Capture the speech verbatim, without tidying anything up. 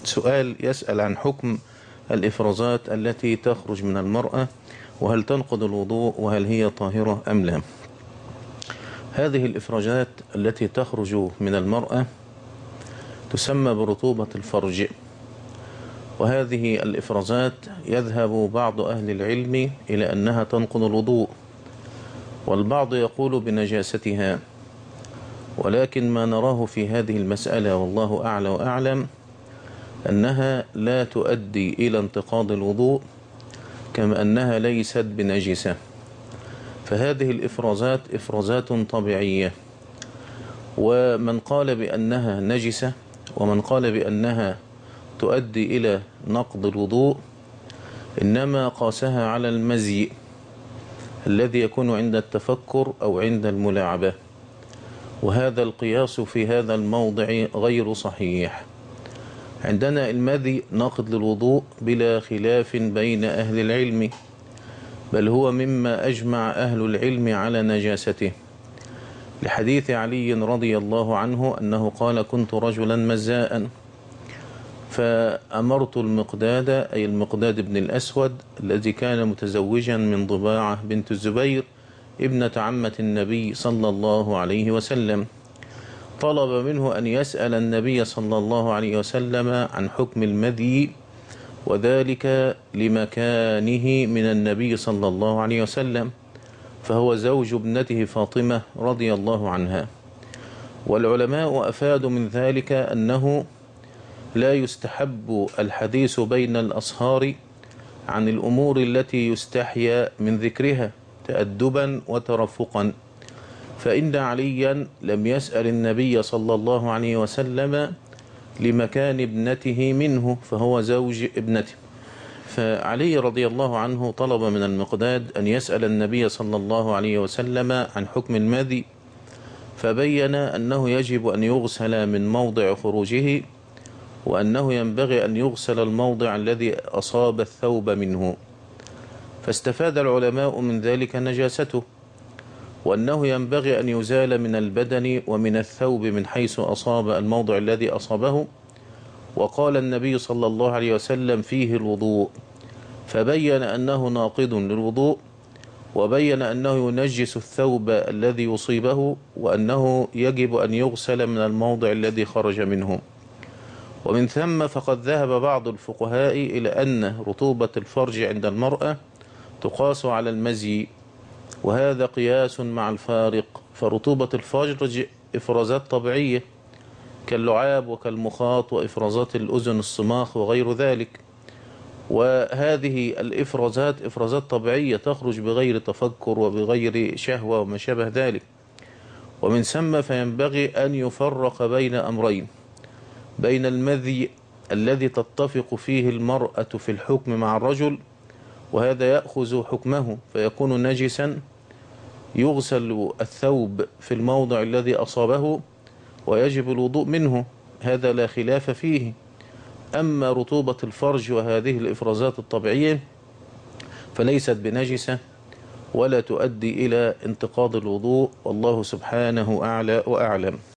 سؤال يسأل عن حكم الإفرازات التي تخرج من المرأة، وهل تنقض الوضوء، وهل هي طاهرة أم لا؟ هذه الإفرازات التي تخرج من المرأة تسمى برطوبة الفرج، وهذه الإفرازات يذهب بعض أهل العلم إلى أنها تنقض الوضوء، والبعض يقول بنجاستها، ولكن ما نراه في هذه المسألة والله أعلى وأعلم أنها لا تؤدي إلى انتقاض الوضوء، كما أنها ليست بنجسة. فهذه الإفرازات إفرازات طبيعية، ومن قال بأنها نجسة ومن قال بأنها تؤدي إلى نقض الوضوء إنما قاسها على المزي الذي يكون عند التفكر أو عند الملاعبة، وهذا القياس في هذا الموضع غير صحيح. عندنا المذي ناقض للوضوء بلا خلاف بين أهل العلم، بل هو مما أجمع أهل العلم على نجاسته، لحديث علي رضي الله عنه أنه قال: كنت رجلا مزاء فأمرت المقداد، أي المقداد بن الأسود الذي كان متزوجا من ضباعة بنت الزبير ابنة عمة النبي صلى الله عليه وسلم، طلب منه أن يسأل النبي صلى الله عليه وسلم عن حكم المذي، وذلك لمكانه من النبي صلى الله عليه وسلم، فهو زوج ابنته فاطمة رضي الله عنها. والعلماء أفادوا من ذلك أنه لا يستحب الحديث بين الأصهار عن الأمور التي يستحيا من ذكرها تأدبا وترفقا، فإن عليا لم يسأل النبي صلى الله عليه وسلم لمكان ابنته منه، فهو زوج ابنته. فعلي رضي الله عنه طلب من المقداد أن يسأل النبي صلى الله عليه وسلم عن حكم المذي، فبين أنه يجب أن يغسل من موضع خروجه، وأنه ينبغي أن يغسل الموضع الذي أصاب الثوب منه، فاستفاد العلماء من ذلك نجاسته، وأنه ينبغي أن يزال من البدن ومن الثوب من حيث أصاب الموضع الذي أصابه. وقال النبي صلى الله عليه وسلم فيه الوضوء، فبين أنه ناقض للوضوء، وبين أنه ينجس الثوب الذي يصيبه، وأنه يجب أن يغسل من الموضع الذي خرج منه. ومن ثم فقد ذهب بعض الفقهاء إلى أن رطوبة الفرج عند المرأة تقاس على المزي، وهذا قياس مع الفارق، فرطوبة الفرج إفرازات طبيعية كاللعاب وكالمخاط وإفرازات الأذن الصماخ وغير ذلك، وهذه الإفرازات إفرازات طبيعية تخرج بغير تفكر وبغير شهوة وما شابه ذلك. ومن ثم فينبغي أن يفرق بين أمرين: بين المذي الذي تتفق فيه المرأة في الحكم مع الرجل، وهذا يأخذ حكمه فيكون نجسا، يغسل الثوب في الموضع الذي أصابه ويجب الوضوء منه، هذا لا خلاف فيه. أما رطوبة الفرج وهذه الإفرازات الطبيعية فليست بنجسة ولا تؤدي إلى انتقاض الوضوء، والله سبحانه أعلى وأعلم.